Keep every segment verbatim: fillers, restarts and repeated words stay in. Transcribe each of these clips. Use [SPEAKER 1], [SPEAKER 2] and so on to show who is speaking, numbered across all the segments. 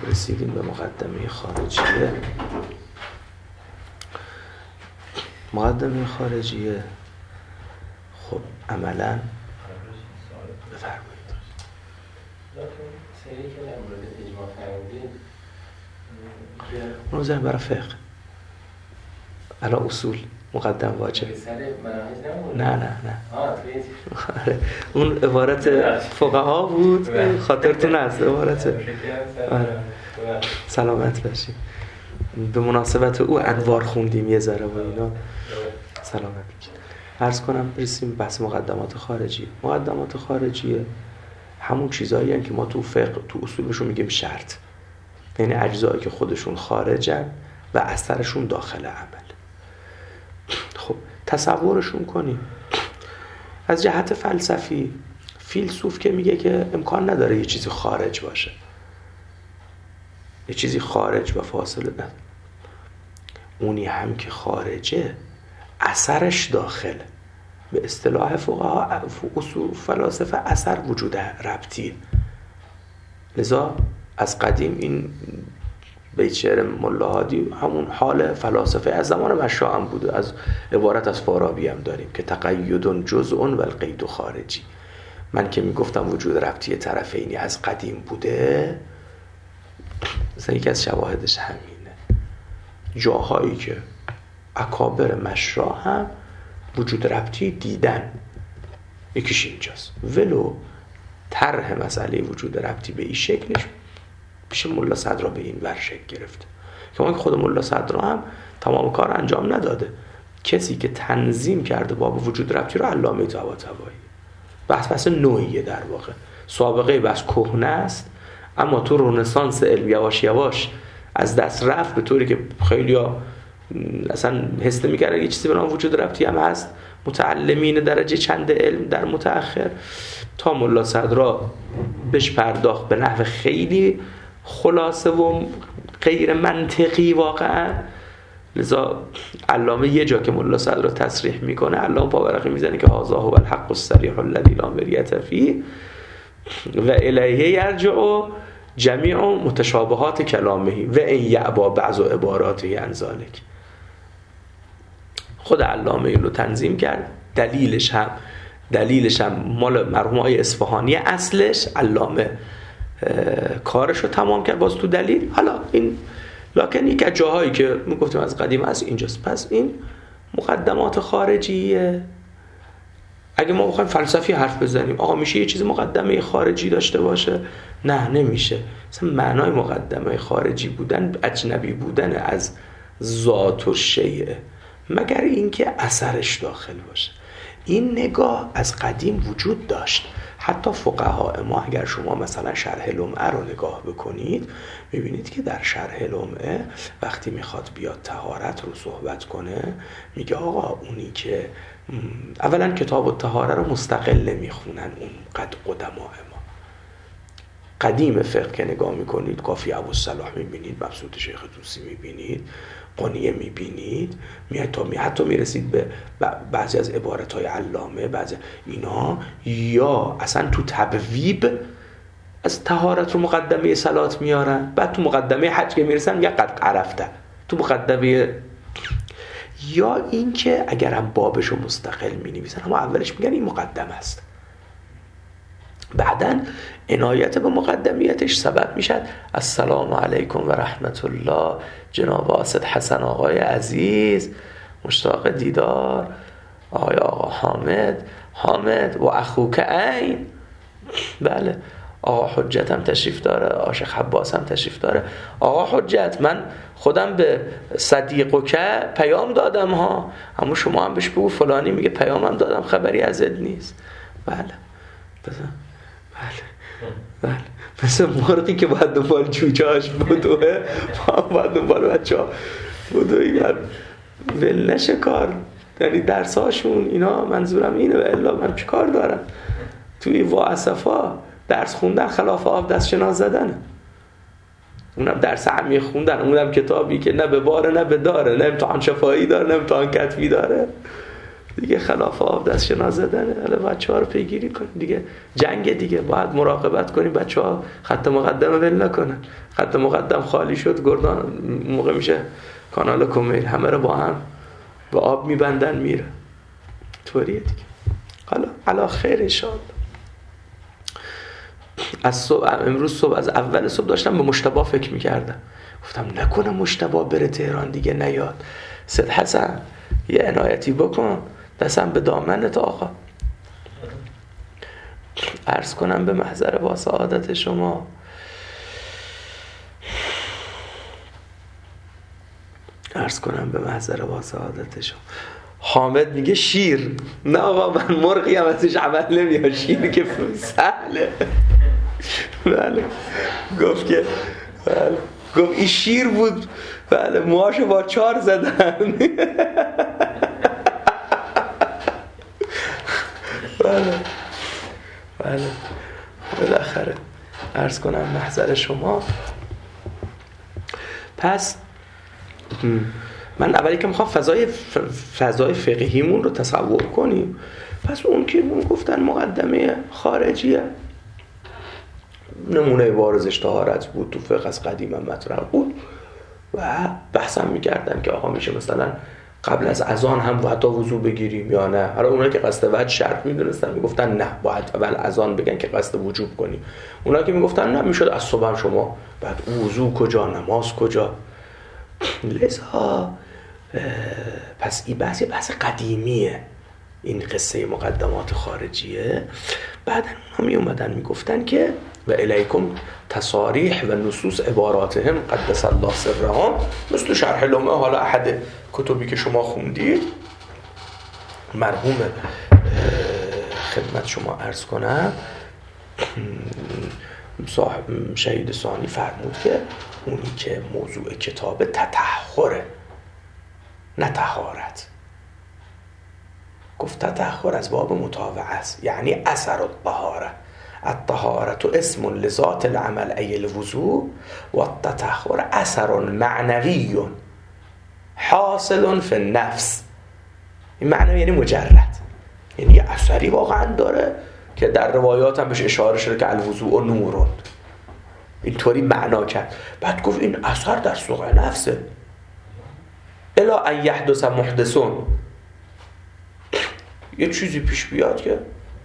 [SPEAKER 1] رسیدیم به مقدمه خارجیه. مقدمه خارجیه خب عملا بفرمایید.
[SPEAKER 2] سری که در مورد اجماع فرمودید
[SPEAKER 1] اون رو برای فقه علا اصول مقدم واجب. نه نه نه آره. اون عبارت فقها بود خاطرتون هست عبارت. آره. سلامت باشید. به مناسبت او انوار خوندیم یه ذره و اینا. سلامت باشید. عرض کنم برسیم بحث مقدمات خارجی. مقدمات خارجی همون چیزایی هستند که ما تو فقه تو اصولشون میگیم شرط، یعنی اجزایی که خودشون خارجن و اثرشون داخل عمل. خب تصورشون کنیم از جهت فلسفی، فیلسوف که میگه که امکان نداره یه چیزی خارج باشه، یه چیزی خارج و فاصله نداره، اونی هم که خارجه اثرش داخل. به اصطلاح فقها اصول فلاسفه اثر وجود ربطی. لذا از قدیم این بیت شعر ملا هادی همون حال فلاسفه از زمان مشا هم بوده، از عبارت از فارابی هم داریم که تقید جزء و القید خارجی. من که میگفتم وجود ربطی طرفینی از قدیم بوده، مثلا یکی از شواهدش همینه. جاهایی که اکابر مشا هم وجود ربطی دیدن یکیش اینجاست، ولو طرح مسئله وجود ربطی به این شکلش پیش ملا صدرا به این ور شکل گرفته که ما خود ملا صدرا هم تمام کار انجام نداده. کسی که تنظیم کرده باب وجود ربطی رو علامه طباطبایی. بحث بحث نوعیه در واقع، سابقه بحث کهنه است اما تو رنسانس علم یواش یواش از دست رفت، به طوری که خیلی‌ها اصلا حس می‌کردن یه چیزی به نام وجود ربطی هم هست. متعلمین درجه چند علم در متأخر تا ملا صدرا بهش پرداخت به نحو خیلی خلاصه و غیر منطقی واقعا. لذا علامه یه جا که ملا صدرا تصریح میکنه، علامه پاورقی میزنه که هذا هو الحق الصریح الذی لا مریة فیه و الیه یرجع جمیع متشابهات کلامه و ان یعبا بعض عباراته عن ذلک. خود علامه اینو تنظیم کرد. دلیلش هم دلیلش هم مال مرحوم آقای اصفهانی، اصلش علامه کارش رو تمام کرد باز تو دلیل. حالا این لکن یک از جاهایی که میگفتیم از قدیم هست اینجاست. پس این مقدمات خارجیه. اگه ما بخوایم فلسفی حرف بزنیم آقا میشه یه چیز مقدمه خارجی داشته باشه؟ نه نمیشه. مثلا معنای مقدمه خارجی بودن اجنبی بودن از ذات و شیء، مگر اینکه اثرش داخل باشه. این نگاه از قدیم وجود داشت. حتی فقهای ما اگر شما مثلا شرح لمعه رو نگاه بکنید میبینید که در شرح لمعه وقتی میخواد بیاد طهارت رو صحبت کنه میگه آقا اونی که اولا کتاب الطهاره رو مستقل نمیخونن اون قد قدماء ما. قدیم فقه که نگاه میکنید قافیه ابوالصلاح میبینید، مبسوط شیخ طوسی میبینید، قنیه میبینید، میاد تا می حتی میرسید به بعضی از عبارت‌های علامه، بعضی اینا یا اصلا تو تبویب از طهارت رو مقدمه صلات میارن، بعد تو مقدمه حج که میرسن میگن قد عرفته، تو مقدمه. یا اینکه اگرم بابش رو مستقل مینویسن اما اولش میگن این مقدمه است، بعدن عنایت به مقدمیتش سبب میشد السلام علیکم و رحمت الله جناب آسد حسن آقای عزیز، مشتاق دیدار آقای آقا حامد حامد و اخوک عین. بله آقا حجت هم تشریف داره، آقا شیخ عباس هم تشریف داره. آقا حجت من خودم به صدیق و که پیام دادم ها، اما شما هم بهش بگو فلانی میگه پیامم دادم خبری ازت نیست. بله بزن بله بله مثل مرغی که باید دنبال چوچهاش بدوه ما باید دنبال بچه ها بدوی ول نشه کار. یعنی درساشون اینا منظورم اینه و الا من چی کار دارم توی واعصفا درس خوندن خلاف آب دست شناس زدنه. اونم درس عمیق خوندن، اونم کتابی که نه به باره نه به داره، نه امتحان شفاهی داره نه امتحان کتبی داره. دیگه خلاف آب دست شنا زدنه. حالا بچه ها رو پیگیری کنیم دیگه، جنگ دیگه، باید مراقبت کنیم بچه ها خط مقدم ول نکنن. خط مقدم خالی شد گردان موقع میشه کانال کومیل، همه رو با هم به آب میبندن میره، طوریه دیگه. حالا علا خیر انشاءالله. از صبح، امروز صبح از اول صبح داشتم به مجتبی فکر میکردم، گفتم نکنه مجتبی بره تهران دیگه نیاد. سید حسن یه عنایتی بکن، دستم به دامنت آقا. عرض کنم به محضر با سعادت شما، عرض کنم به محضر با سعادت شما. حامد میگه شیر. نه آقا من مرغی هم ازش عمل نمیاد، شیر که سهله. بله گفت که بله گفت این شیر بود، بله موهاشو با چار زدن. بله بله بالاخره عرض کنم محضر شما. پس من اولی که میخوام فضای فضای فقهیمون رو تصور کنیم. پس اون که اون گفتن مقدمه خارجیه، نمونه بارزش طهارت بود، تو فقه از قدیم هم مطرح بود و بحثم میکردن که آقا میشه مثلا قبل از اذان هم باید تا وضو بگیریم یا نه. حالا اونایی که قصد وجه شرط میدونستن میگفتن نه باید اول اذان بگن که قصد وجوب کنیم. اونایی که میگفتن نه میشد از صبح هم شما بعد وضو کجا نماز کجا. لذا پس این بحث بحث قدیمیه، این قصه مقدمات خارجیه. بعد اونا می اومدن میگفتن که و الیکم تصاریح و نصوص عباراتهم قدس الله سرهم، مثل شرح لمعه. حالا احد کتبی که شما خوندید مرحوم خدمت شما عرض کنم صاحب شهید ثانی فرمود که اونی که موضوع کتاب تطهره نه طهارت. گفت تطهر از باب متابعه است، یعنی اثر الطهاره. الطهارة اسم لذات العمل ای الوضوء و التطهر اثر معنوی حاصل فی النفس. این معنوی یعنی مجرد، یعنی یه اثری واقعا داره که در روایات هم بهش اشاره شده که الوضوء نورون، اینطوری معنا کرد. بعد گفت این اثر در سوق نفسه. الا ان یحدث محدثون، یه چیزی پیش بیاد که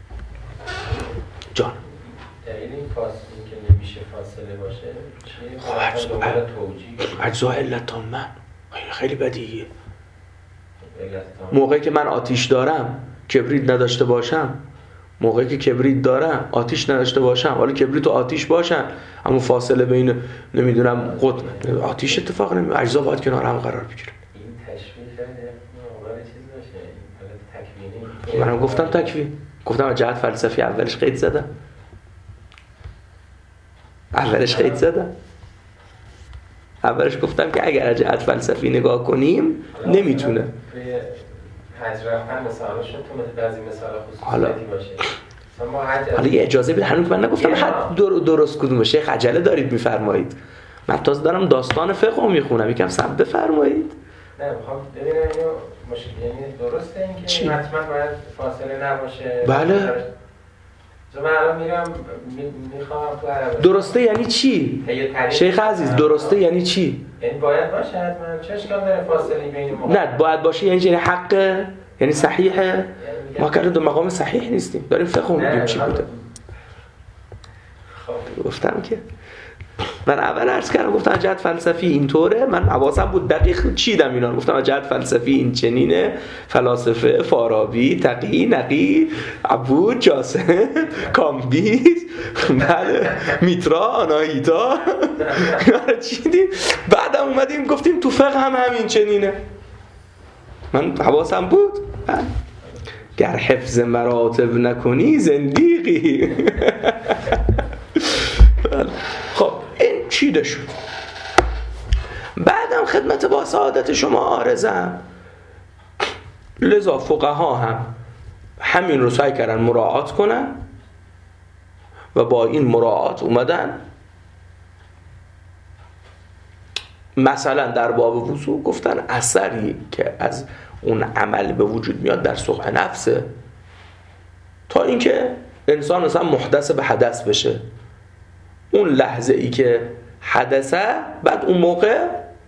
[SPEAKER 1] جان
[SPEAKER 2] دلیل این فاصله که نمیشه فاصله باشه چیه؟
[SPEAKER 1] خب اجزا علت من خیلی بدیهیه. موقعی که من آتیش دارم کبریت نداشته باشم، موقعی که کبریت دارم آتیش نداشته باشم، حالا کبریت و آتیش باشن اما فاصله بین نمیدونم قطب آتیش اتفاق نمیفته، اجزا باید کنار هم قرار بگیرن.
[SPEAKER 2] این تشبیه کرده موقع چیز باشه، این حالت تکوینی.
[SPEAKER 1] منم گفتم تکوین، گفتم از جهت فلسفی اولش قید زدم، اولش قید زدم اولش گفتم که اگر از جهت فلسفی نگاه کنیم نمیتونه
[SPEAKER 2] حجرفن مثلا شد تو مثل بعضی مثال
[SPEAKER 1] خصوصیتی
[SPEAKER 2] باشه.
[SPEAKER 1] حالا یه اجازه بده، هنوز من نگفتم حد درست کدومه. شیخ عجله دارید میفرمایید، من تازه دارم داستان فقه رو میخونم، یکم صبر بفرمایید.
[SPEAKER 2] نه میخوام ببینم اینو مشکل یعنی درسته اینکه حتما باید فاصله نباشه.
[SPEAKER 1] بله
[SPEAKER 2] من الان میرم میخوام تو عربستان.
[SPEAKER 1] درسته یعنی چی؟ شیخ عزیز درسته یعنی چی؟
[SPEAKER 2] یعنی باید باشه حتما، چه اشکال داره فاصله بین موقع؟
[SPEAKER 1] نه باید باشه یعنی حقه، یعنی صحیحه. یعنی ما کردیم دو مقام صحیح نیستیم، داریم فقه میگیم چی بوده. خب گفتم که من اول عرض کردم گفتم جهت فلسفی اینطوره، من حواسم بود دقیق چیدم اینا، گفتم جهت فلسفی این چنینه، فلاسفه فارابی، تقی، نقی، عبود، جاسم، کامبیز، بله میترا، آناهیتا اینا چیدیم. بعدم اومدیم گفتیم تو فقه هم همین چنینه. من حواسم بود گر حفظ مراتب نکنی زندیقی. خب این چیده شد. بعدم خدمت با سعادت شما عارضم، لذا فقها هم همین رو سعی کردن مراعات کنن و با این مراعات اومدن مثلا در باب وضوء گفتن اثری که از اون عمل به وجود میاد در سقع نفسه، تا اینکه انسان مثلا محدث به حدث بشه، اون لحظه ای که حدثه بعد اون موقع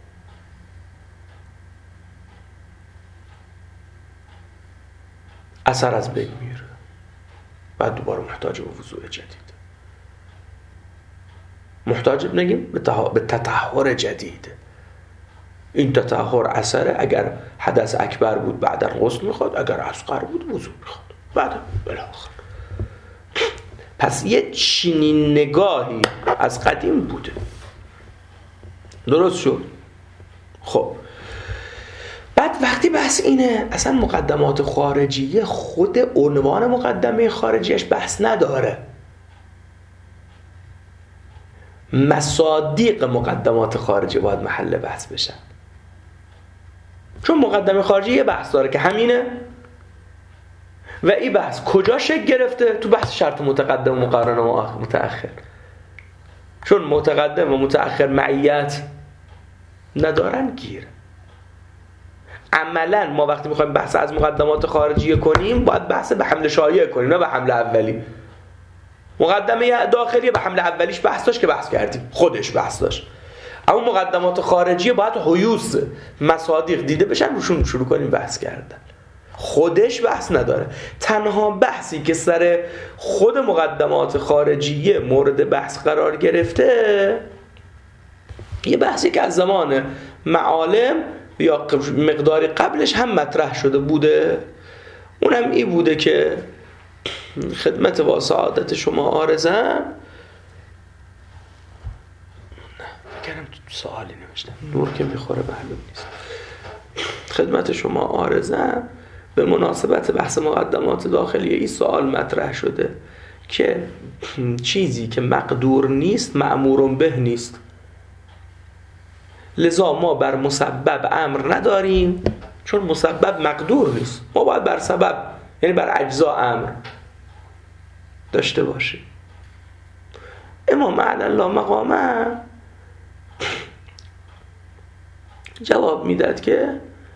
[SPEAKER 1] اثر از بین میره، بعد دوباره محتاج به وضوء جدید، محتاج نگیم به تطهر جدید. این تطهر اثره، اگر حدث اکبر بود بعدا غسل میخواد، اگر اصغر بود وضوء میخواد بعد بالاخره. پس یه چنین نگاهی از قدیم بوده. درست شد؟ خب بعد وقتی بحث اینه، اصلا مقدمات خارجیه خود عنوان مقدمه خارجیش بحث نداره، مصادیق مقدمات خارجی باید محل بحث بشن. چون مقدمه خارجی یه بحث داره که همینه و این بحث کجا شکل گرفته؟ تو بحث شرط متقدم و مقارن و متأخر. چون متقدم و متأخر معیت ندارن گیر. عملا ما وقتی میخوایم بحث از مقدمات خارجی کنیم باید بحث به حمل شایع کنیم، نه به حمل اولی. مقدمه داخلی به حمل اولیش بحث داشت که بحث کردیم، خودش بحث داشت. اما مقدمات خارجی باید حیوث مصادیق دیده بشن روشون شروع کنیم بحث کردن. خودش بحث نداره. تنها بحثی که سر خود مقدمات خارجیه مورد بحث قرار گرفته یه بحثی که از زمان معالم یا مقداری قبلش هم مطرح شده بوده، اونم این بوده که خدمت با سعادت شما عارضم، کنم تو سوالی نوشتم نور که میخوره معلوم نیست، خدمت شما عارضم به مناسبت بحث مقدمات داخلی این سوال مطرح شده که چیزی که مقدور نیست مأمور به نیست، لذا ما بر مسبب امر نداریم چون مسبب مقدور نیست، ما باید بر سبب یعنی بر اجزا امر داشته باشیم. امام علی الله مقامه جواب میداد که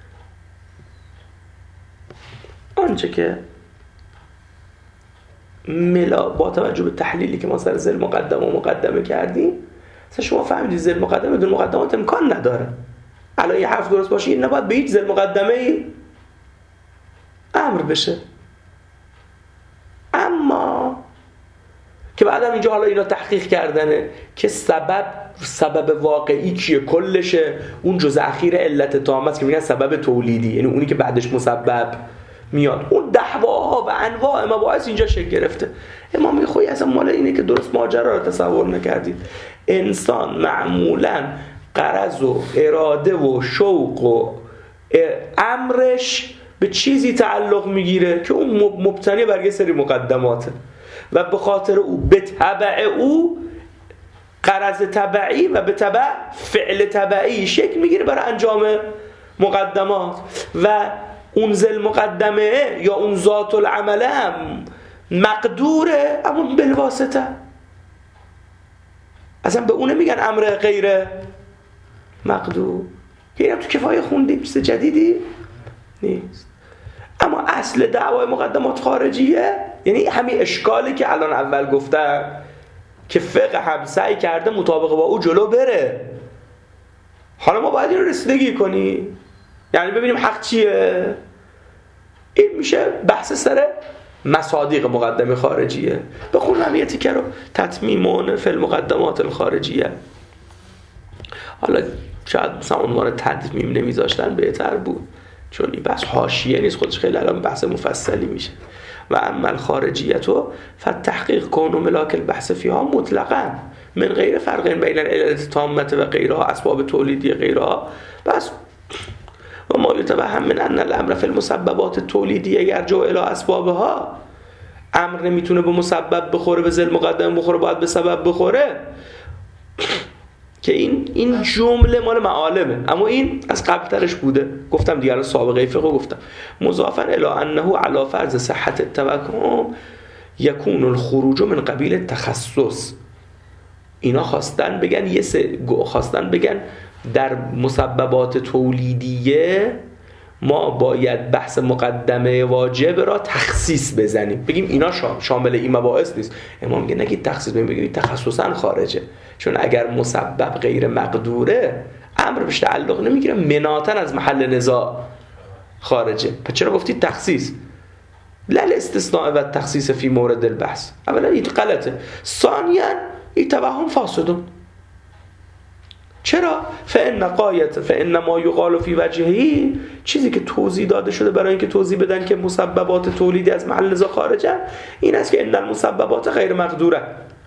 [SPEAKER 1] آنچه که ملا با توجه به تحلیلی که ما سر ذیل مقدمه و مقدمه کردیم، مثلا شما فهمیدید ذیل مقدمه بدون مقدمات امکان نداره، الان یه حرف درست باشه این نباید به هیچ ذیل مقدمه امر بشه. اما که بعدم اینجا حالا اینا تحقیق کردنه که سبب سبب واقعی چیه، کلشه، اون جزء اخیر علت تامه است که میگن سبب تولیدی، یعنی اونی که بعدش مسبب میاد. اون دعواها و انواع مباحث اینجا شکل گرفته. امام میگه خوی اصلا مال اینه که درست ماجرا رو تصور نکردید. انسان معمولا غرض و اراده و شوق و امرش به چیزی تعلق میگیره که اون مبتنی بر یه سری مقدماته و به خاطر او به تبع او غرض تبعی و به تبع فعل تبعی شکل میگیره برای انجام مقدمات و اون ذل مقدمه یا اون ذات العمله هم مقدوره اما بالواسطه. اصلا به اونه میگن امر غیر مقدور. که اینم تو کفایه خوندیم، چیز جدیدی نیست. اما اصل دعوای مقدمات خارجیه یعنی همین اشکالی که الان اول گفتم که فقه هم سعی کرده مطابق با او جلو بره. حالا ما باید این رو رسیدگی کنیم، یعنی ببینیم حق چیه. این میشه بحث سر مصادیق مقدمه خارجیه. بخونم یه تیکه رو، تتمیمون فی المقدمات الخارجیه. حالا شاید مثلا عنوان تتمیم نمیذاشتن بهتر بود چون این بحث حاشیه نیست، خودش خیلی الان بحث مفصلی میشه. و اما الخارجیتو فتحقیق کون و ملاک البحث فیها مطلقا من غیر فرق بین العلت تامه و غیرها اسباب تولیدی غیرها. بس و ما یتوهم من ان الامر فی المسببات التولیدیه یرجع الی اسبابها. امر نمیتونه به مسبب بخوره، به ذل مقدم بخوره، باید به سبب بخوره. که این این جمله مال معالمه، اما این از قبل ترش بوده. گفتم دیگه الان سابقه فقه گفتم. مضافا الی انه علی فرض صحت التوهم یکون الخروج من قبیل تخصص. اینا خواستن بگن یه سه خواستن بگن در مسببات تولیدیه ما باید بحث مقدمه واجب را تخصیص بزنیم، بگیم اینا شامل این مباحث نیست. امام میگه نگید تخصیص، بگید تخصصا خارجه، چون اگر مسبب غیر مقدوره امر بهش تعلق نمیگیره، مناطن از محل نزاع خارجه. پس چرا گفتید تخصیص؟ لا استثناء و تخصیص فی مورد البحث. اولا این غلطه، ثانیا این توهم فاسدون. چرا؟ فإن قایت فإن ما یقال فی وجهی، چیزی که توضیح داده شده برای اینکه توضیح بدن که مسببات تولیدی از محل نزاع خارجن، این است که ان المسببات غیر مقدوره.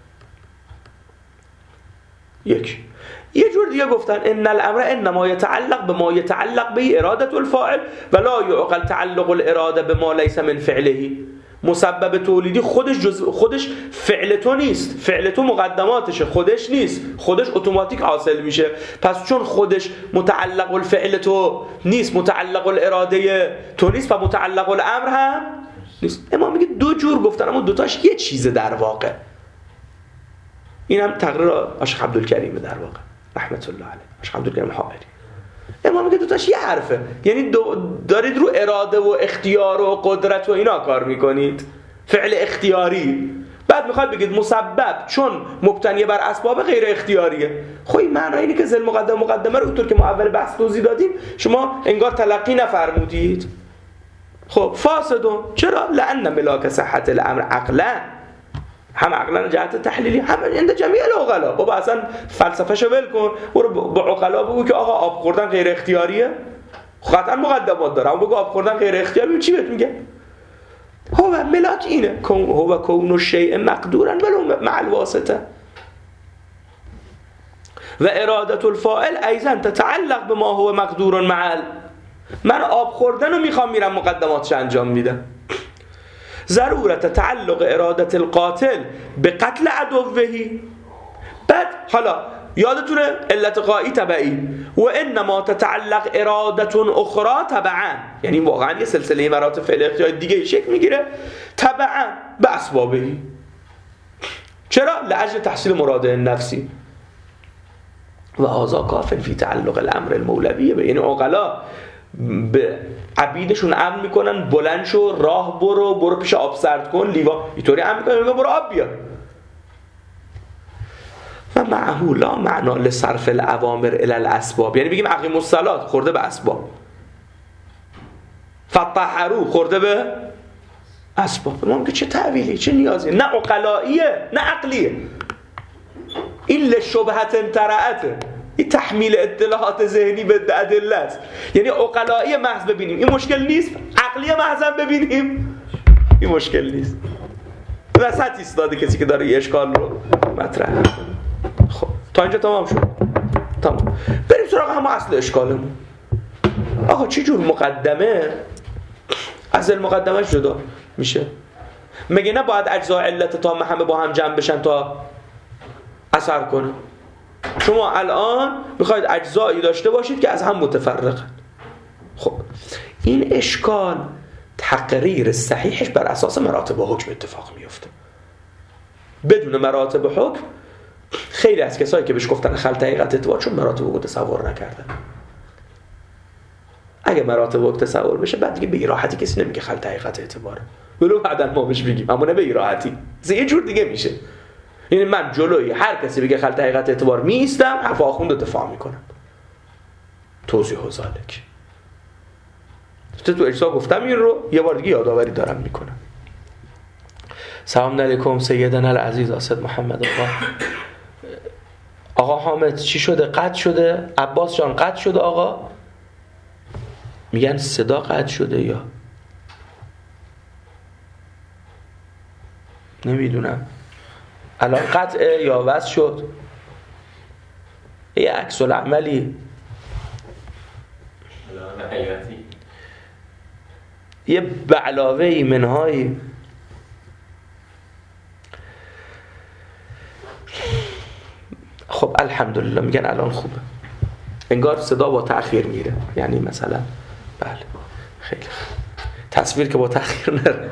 [SPEAKER 1] یک یه جور دیگه گفتن ان الامر انما يتعلق بما يتعلق به اراده الفاعل ولا يعقل تعلق الاراده بما ليس من فعله. مسبب تولیدی خودش جز خودش فعل تو نیست، فعل تو مقدماتشه، خودش نیست، خودش اتوماتیک حاصل میشه. پس چون خودش متعلق الفعل تو نیست، متعلق الاراده تو نیست، و متعلق الامر هم نیست. اما میگه دو جور گفتن، اما دوتاش یه چیزه در واقع. این هم تقریر آشق عبدالکریم در واقع رحمت الله علیه، آشق عبدالکریم حائری. اما میگه دوتاش یه حرفه، یعنی دو دارید رو اراده و اختیار و قدرت و اینا کار میکنید، فعل اختیاری. بعد میخواد بگید مسبب چون مبتنی بر اسباب غیر اختیاریه. خب این معنی اینه که ذل مقدم مقدمه رو اونطور که ما اول بحث توضیح دادیم شما انگار تلقی نفرمودید. خب فاسدون. چرا؟ لأن ملاک صحت الامر عقلا، هم عقلا جهت تحلیلی، هم عند جمیع العقلا. بابا اصلا فلسفه‌شو ول کن، برو با عقلا بگو که آقا آب خوردن غیر اختیاریه. قطعا مقدمات داره، اما بگو آب خوردن غیر اختیاری، چی بهت میگه؟ هو ملاک اینه، هو کون الشیء مقدورا ولو مع الواسطه. و اراده الفاعل ایضا تتعلق بما هو مقدور مع. من آب خوردن رو میخوام، میرم مقدماتش انجام میدم. ضرورت تعلق ارادت القاتل به قتل عدوهی. بعد حالا یادتونه علت قایی تبعی، و انما تتعلق ارادت اخرى تبعا، یعنی واقعا یه سلسله مراتب فعل اختیاری دیگه شکل میگیره تبعا به اسبابهی. چرا؟ لاجل تحصیل مراد نفسی. و هذا کاف فی تعلق الامر المولوی. یعنی عقلا به عبیدشون امر میکنن بلند شو، راه برو، برو پیش آب سرد کن لیوا، اینطوری امر میکنن میگن برو آب بیار. و معه لا معنا لصرف الاوامر الی الاسباب، یعنی بگیم اقیم الصلاه خورده به اسباب، فطهروا خورده به اسباب. ما میگه چه تعویلی، چه نیازی؟ نه عقلاییه نه عقلیه. این لشبهت طرعته، این تحمیل اطلاعات ذهنی به ادله است. یعنی عقلایی محض ببینیم این مشکل نیست، عقلی محض ببینیم این مشکل نیست. وسط ایستاده کسی که داره یه اشکال رو مطرح کنه. خب تا اینجا تمام شد. تمام. بریم سراغ هم اصل اشکالمون. آقا چه جور مقدمه از المقدمه جدا میشه؟ مگه نه باید اجزاء علت تا همه با هم جمع بشن تا اثر کنه؟ شما الان میخواید اجزایی داشته باشید که از هم متفرقن. خب این اشکال تقریر صحیحش بر اساس مراتب حکم اتفاق میفته. بدون مراتب حکم خیلی از کسایی که بهش گفتن خلط حقیقت اعتبار چون مراتب حکم تصور نکردن. اگه مراتب حکم تصور بشه بعد دیگه به راحتی کسی نمیگه خلط حقیقت اعتباره، ولو بعداً ما بهش بگیم، اما نه به راحتی. یه جور دیگه میشه. یعنی من جلوی هر کسی بگه خلط حقیقت اعتبار میستم، حرف آخوند رو دفاع میکنم. توضیح و ذالک. تو اجزا گفتم این رو یه بار دیگه یادآوری دارم میکنم. سلام علیکم سیدنا العزیز اسد محمد آقا. آقا حامد چی شده؟ قطع شده؟ عباس جان قطع شده آقا؟ میگن صدا قطع شده یا نمیدونم الان قطعه یا وصل شد؟ یه عکس العملی یه بعلاوه منهایی خب الحمدلله میگن الان خوبه، انگار صدا با تأخیر میره، یعنی مثلا بله خیلی تصویر که با تأخیر نره.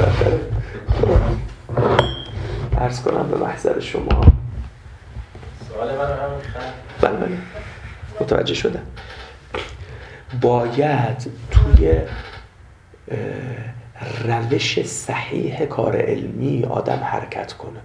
[SPEAKER 1] عرض کنم به محضر شما
[SPEAKER 2] سوال من هم
[SPEAKER 1] بله بله متوجه شدم. باید توی روش صحیح کار علمی آدم حرکت کنه.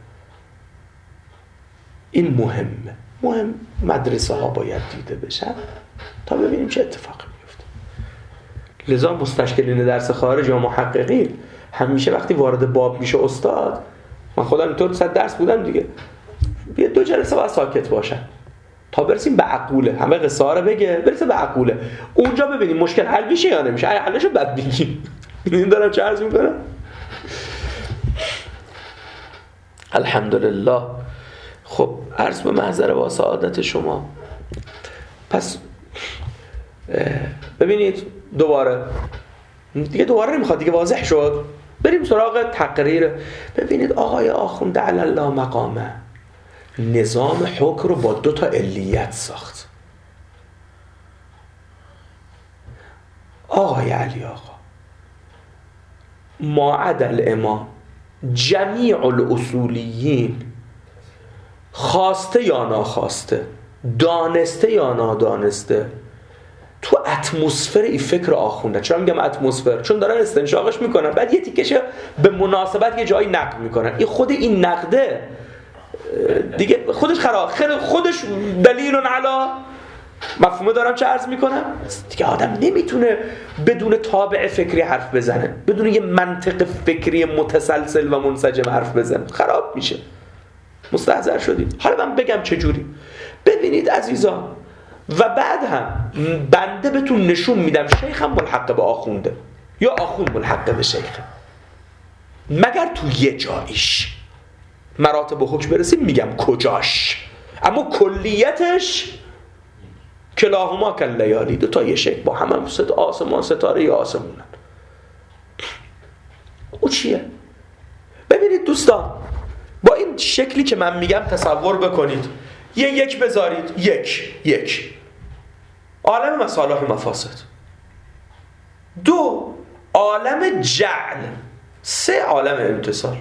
[SPEAKER 1] این مهمه. مهم مدرسه ها باید دیده بشن تا ببینیم چه اتفاقی میفته. لذا مستشکلین درس خارج یا محققین همیشه وقتی وارد باب میشه استاد، من خودم اینطور صد درس بودم دیگه، بیا دو جلسه باید ساکت باشن تا برسیم به عقوله، همه قصه ها رو بگه برسه به عقوله، اونجا ببینیم مشکل حل میشه یا نمیشه. اگه حلشو بعد بگیم. این دارم چه عرض میکنم. الحمدلله. خب عرض به محضر با سعادت شما. پس ببینید دوباره دیگه دوباره نمیخواد دیگه، واضح شد. بریم سراغ تقریر. ببینید آقای آخوند علی الله مقامه نظام حکم رو با دو تا علیت ساخت. آقای علی آقا ما عدا الامام جمیع الاصولیین، خواسته یا ناخواسته، دانسته یا نادانسته، تو اتمسفر این فکر آخونده. چرا میگم اتمسفر؟ چون دارن استنشاقش میکنن، بعد یه تیکش به مناسبت یه جایی نقد میکنن. این خود این نقده دیگه خودش خراب، خودش دلیل علی مفهومه. دارم چه عرض میکنم؟ دیگه آدم نمیتونه بدون تابع فکری حرف بزنه، بدون یه منطق فکری متسلسل و منسجم حرف بزنه، خراب میشه. مستحضر شدید؟ حالا من بگم چجوری. ببینید عزیزان، و بعد هم بنده بهتون نشون میدم شیخ هم ملحق به آخونده یا آخوند ملحق به شیخه، مگر تو یه جاییش مراتب حکم برسیم میگم کجاش، اما کلیتش کلاهما کلیالی، دو تا یه شیخ با هم هم ست آسمان ستاره یا آسمونن. او چیه؟ ببینید دوستان، با این شکلی که من میگم تصور بکنید، یه یک بذارید، یک یک عالم مصالح و مفاسد، دو عالم جعل، سه عالم امتصال.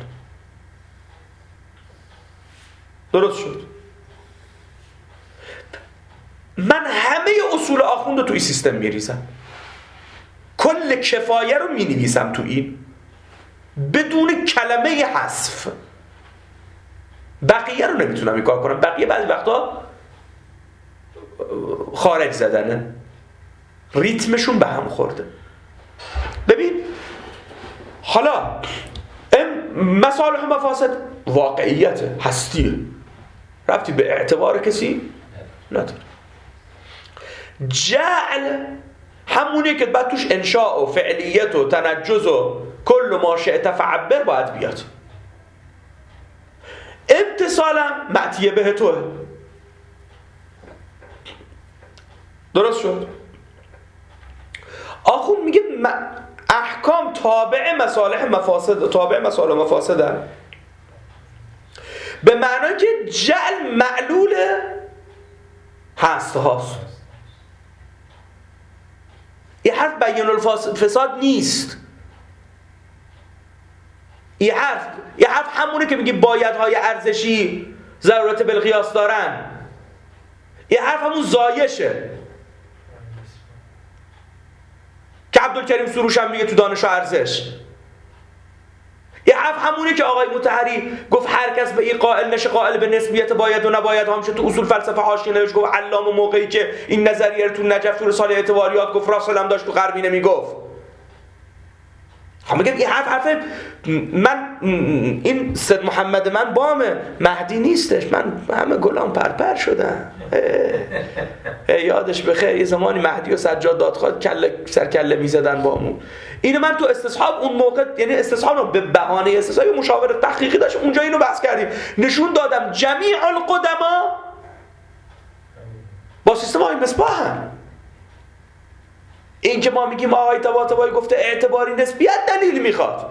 [SPEAKER 1] درست شد؟ من همه اصول آخوند رو توی سیستم میریزم، کل کفایه رو مینویسم تو این بدون کلمه حذف. بقیه رو نمیتونم این کار کنم، بقیه بعضی وقتا خارج زدنه، ریتمشون به هم خورده. ببین حالا مصالح و مفاسد واقعیت هستیه، ربطی به اعتبار کسی نداره. جعل همونیه که بعد توش انشاء و فعلیت و تنجز و کل ما شئت فعبر باید بیاد. امتصالم معتیه به توه. درست شد؟ آخوند میگه احکام تابع مصالح مفاسد، تابع مصالح مفاسدن، به معنای که جعل معلول هست هاست. این حرف بیان الفساد نیست. این حرف این حرف همونه که میگه بایدهای ارزشی ضرورت بالقیاس دارن. این حرف همون زایشه که عبدالکریم سروش هم میگه تو دانش و ارزش. این حرف همونه که آقای مطهری گفت هر کس به این قائل نشه قائل به نسبیت باید و نباید هم شد. تو اصول فلسفه حاشیه نوشت گفت علامه موقعی که این نظریه رو تو نجف تو رساله اعتباریات گفت راسل هم داشت تو غربی نمیگفت. هم میگم این حرف حرف من، این سید محمد من بام مهدی نیستش، من همه گلام پرپر شدن. یادش بخیر یه زمانی مهدی و سجاد دادخواه کله سر کله میزدن بامون. اینو من تو استصحاب اون موقع، یعنی استصحاب رو به بهانه استصحاب مشاور تحقیقی داشت اونجا اینو بحث کردیم، نشون دادم جمیع القدما با سیستم های مصباح هم. این که ما میگیم آقای طباطبایی گفته اعتباری نسبیت دلیل میخواد،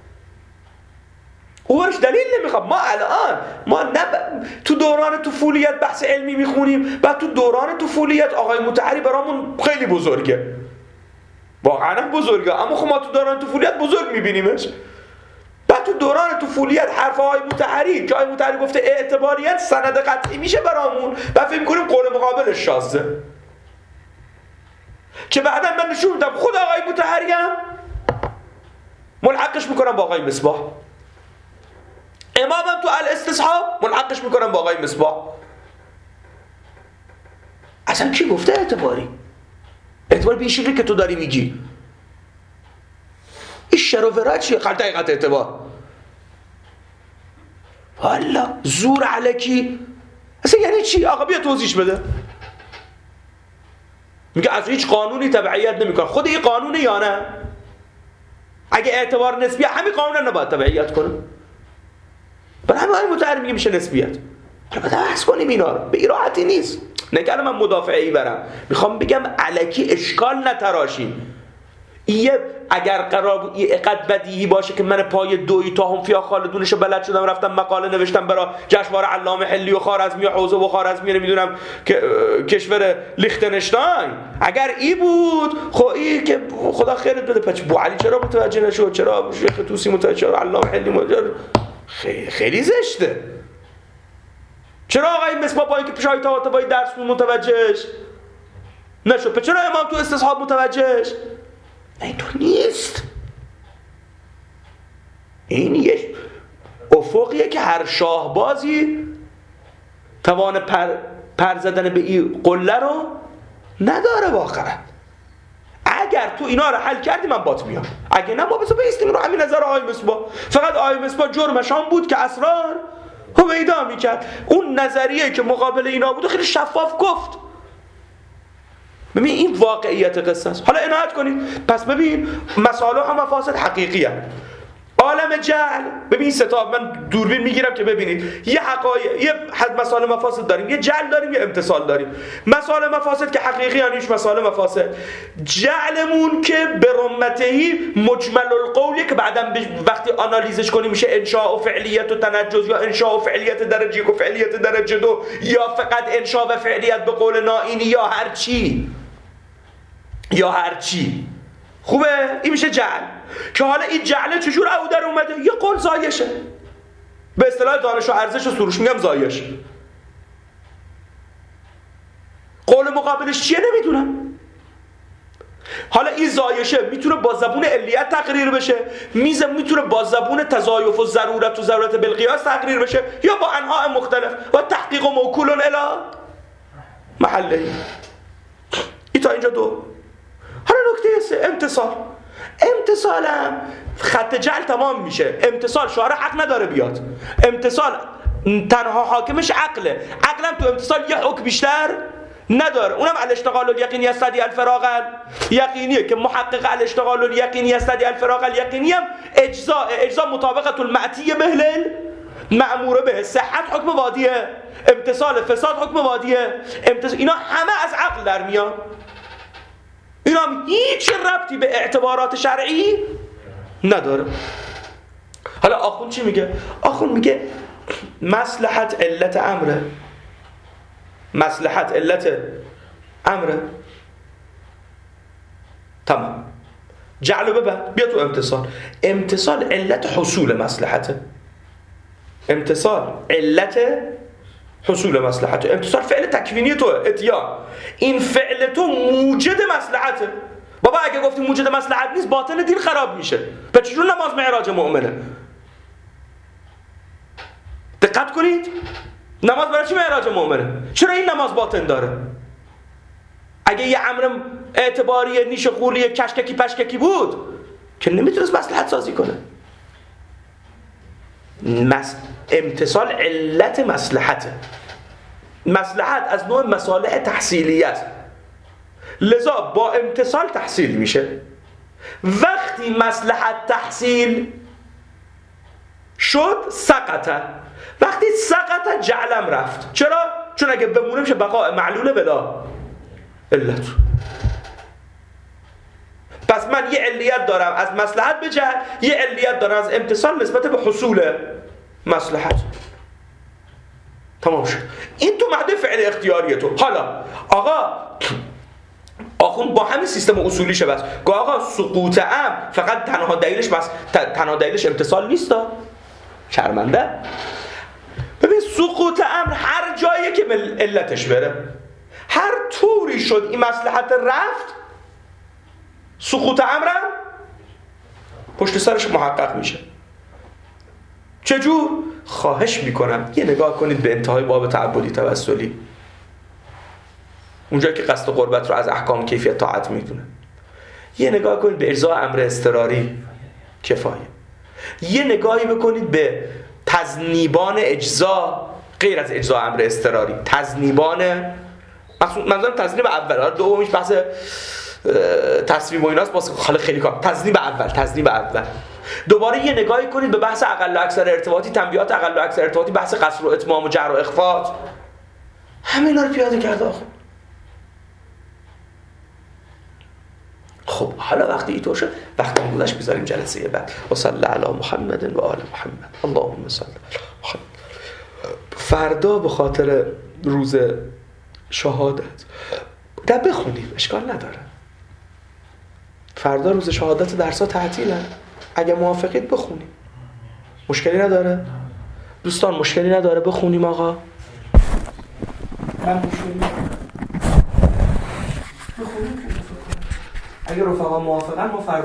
[SPEAKER 1] او برش دلیل نمیخواد. ما الان ما نب... تو دوران طفولیت بحث علمی میخونیم، بعد تو دوران طفولیت آقای مطهری برامون خیلی بزرگه، واقعا بزرگه، اما خب ما تو دوران طفولیت بزرگ میبینیمش. بعد تو دوران طفولیت حرفهای مطهری که آقای مطهری گفته اعتباریت سند قطعی میشه برامون و فکر می‌کنیم قول مقابلش شاذه، که بعدا من نشون میدم خود آقای مطهری هم ملحقش میکنم با آقای مصباح، امامم تو الاستصحاب ملحقش میکنم با آقای مصباح. اصلا کی گفته اعتباری؟ اعتبار به این شکلی که تو داری میگی این شروورات چیه؟ خلط حقیقت اعتبار والا زور علکی اصلا یعنی چی؟ آقا بیا توضیحش بده. میگه از هیچ قانونی تبعیت نمیکنه. خود این قانونه یا نه؟ اگه اعتبار نسبیه همین قانون نباید تبعیت کنه. برای همین آقای مطهری میگه میشه نسبیت. حالا باید بحث کنیم اینا رو، به این راحتی نیست. نگه من مدافعی برم، میخوام بگم الکی اشکال نتراشیم. یه اگر قرار بود یه اقد بدیهی باشه که من پای دوی تا هم فیا خالدونشو بلد شدم رفتم مقاله نوشتم برای جشنواره علامه حلی و خوارزمی و حوزه و خوارزمی نمیدونم که کشور لیختنشتاین، اگر ای بود خب ای که خدا خیرت بده. پس بو علی چرا متوجه نشد؟ چرا شیخ توسی متوجه؟ چرا علامه حلی متوجه؟ خیلی خیلی زشته. چرا آقای مصباح با اینکه پیشای طباطبایی درس متوجهش نشد؟ پس چرا امام تو استصحاب متوجهش؟ این تو نیست. این یه افقیه که هر شاهبازی توان پر, پر زدن به این قله رو نداره واقعا. اگر تو اینا رو حل کردی من بات میام، اگه نه ما بسا بیستیم رو همین نظر آقای مصباح. فقط آقای مصباح جرمش هم بود که اسرار هویدا میکرد. اون نظریه که مقابل اینا بود خیلی شفاف گفت. ببین این واقعیت قصه است. حالا عنایت کنید. پس ببین مصالح هم مفاسد حقیقی هست. عالم جهل، ببین ستاب من دوربین میگیرم که ببینید یه حقایق، یه حد مسائل مفاسد داریم، یه جهل داریم، یه امتصال داریم. مسائل مفاسد که حقیقی ان هیچ مسائل مفاسد. جهلمون که به رمتهی مجمل القولی که بعداً وقتی آنالیزش کنیم میشه انشاء و فعلیت و تنجز یا انشاء و فعلیت درجه یک و فعلیت درجه دو یا فقط انشاء و فعلیت به قول نائینی یا هر چی یا هر چی. خوبه؟ این میشه جهل. که حالا این جهله چجور او در اومده؟ یه قول زایشه. به اصطلاح دانش و ارزش و سروش میگم زایش. قول مقابلش چیه نمیدونم. حالا این زایشه میتونه با زبون علیت تقریر بشه، میزه میتونه با زبون تضایف و ضرورت و ضرورت بالقیاس تقریر بشه، یا با انواع مختلف و تحقیق و موکول الی محله. این تا اینجا دو. حالا نکته سه امتصال. امتصالم خط جعل تمام میشه. امتصال شارع حق نداره بیاد. امتصال تنها حاکمش عقله. عقلم تو امتصال یه حکم بیشتر نداره. اونم الاشتغال الیقینی استدی الفراغ یقینیه که محقق الاشتغال الیقینی استدی الفراغ یقینی هم اجزاء اجزاء مطابقت المعتی بهلل مأموره به صحت حکم وادیه، امتصال فساد حکم وادیه. امتصال اینا همه از عقل در میان. اینا هم هیچ ربطی به اعتبارات شرعی نداره. حالا آخوند چی میگه؟ آخوند میگه مصلحت علت امره. مصلحت علت امره. تمام. جعل ببر بیا تو امتصال. امتصال علت حصول مصلحته. امتصال علت حصول مصلحته. امتصال فعل تکوینی تو اتیان. این فعل تو موجد مصلحته. بابا اگه گفتی موجد مصلحت نیست باطن دین خراب میشه. پس چجور نماز معراج مؤمنه؟ دقت کنید. نماز برای چی معراج مؤمنه؟ چرا این نماز باطن داره؟ اگه یه امر اعتباری نیش قولی کشککی پشککی بود که نمیتونست مصلحت سازی کنه. مس... امتصال علت مصلحته. مصلحت از نوع مصالح تحصیلی است، لذا با امتصال تحصیل میشه. وقتی مصلحت تحصیل شد سقطه. وقتی سقطه جعلم رفت. چرا؟ چون اگه بمونه میشه بقاء معلوله بلا علت. پس من یه علیت دارم از مصلحت به جعل، یه علیت دارم از امتصال نسبت به حصول مصلحت. تمام شد. این تو مهد فعل اختیاریه تو. حالا آقا آخوند با همین سیستم اصولیشه. بس گاه آقا سقوط امر فقط تنها دلیلش بس تنها دلیلش امتصال نیست. شرمنده. ببین سقوط امر هر جایی که علتش بره، هر طوری شد این مصلحت رفت، سقوط امرم پشت سرش محقق میشه. چجور؟ خواهش میکنم یه نگاه کنید به انتهای باب تعبدی توسلی، اونجایی که قصد قربت رو از احکام کیفیت طاعت میدونه. یه نگاه کنید به ارضاء امر اضطراری کفایه. یه نگاهی بکنید به تذنیبان اجزا غیر از اجزاء امر اضطراری، تذنیبان منظورم تذنیب اول، دومیش بحث تصویب و ایناست، واسه حالا خیلی کار. تذنیب اول، تذنیب اول. دوباره یه نگاهی کنید به بحث اقل و اکثر ارتباطی، تنبیهات اقل و اکثر ارتباطی، بحث قصر و اتمام و جر و اخفاء، همه اینا رو پیاده کرده. آخه خب حالا وقتی اینطور شد، وقتی اون گذشت بذاریم جلسه بعد. و صلی علی محمد و آل محمد. اللهم صل علی محمد. فردا به خاطر روز شهادت ده بخونیم، اشکال نداره. فردا روز شهادت درس‌ها تعطیلن، اگه موافقید بخونیم، مشکلی نداره. دوستان مشکلی نداره بخونیم آقا؟ من بخونیم بخونیم اگه رفقا موافقن ما فردا